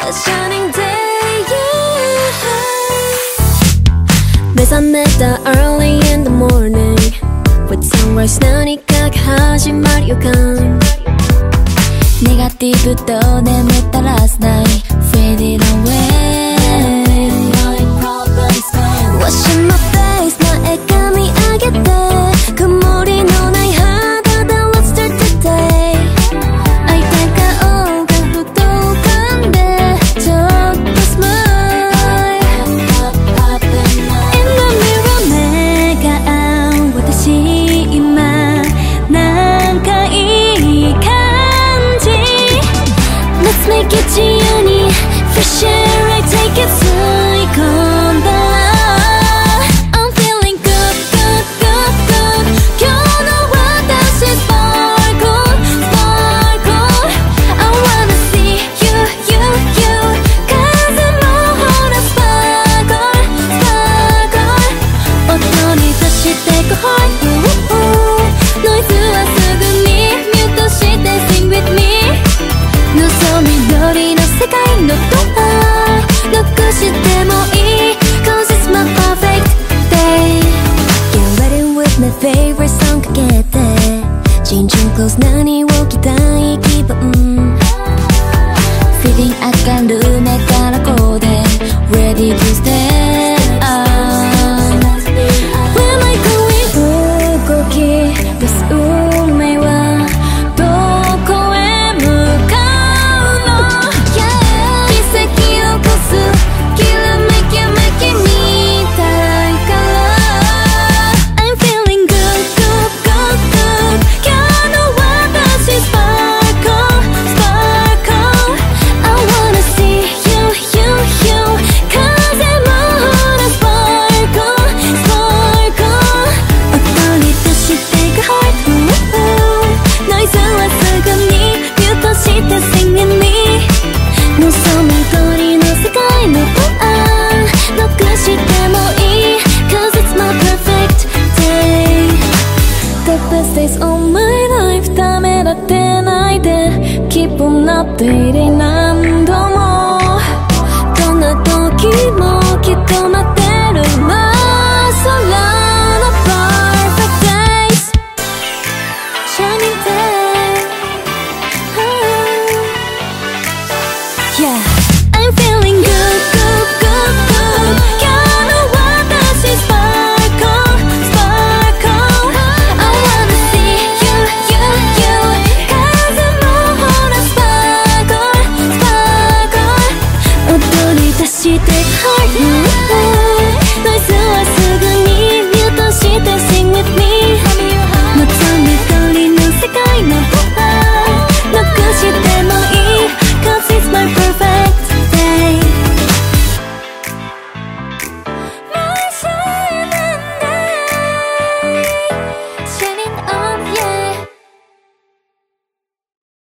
A shining day, yeah. 目覚めた early in the morning With sunrise 何かが始まる予感ネガティブと眠った last night Fading away Washing my face 前髪上げて曇りのない肌で Let's start today 開いた顔がふと浮かんでちょっと smile In the mirror 目が合う私今なんかいい感じ Let's make it 自由に Fresh air I take it 吸い込んだFavorite song かけてチンチン close 何を着たい気分 Feeling 明るめからこうで Ready to stay Where am I going 動き出す運命はどこへ向かうの、yeah、奇跡を起こすきらめきめきみたいからDays all my life ためらってないで Keep on updating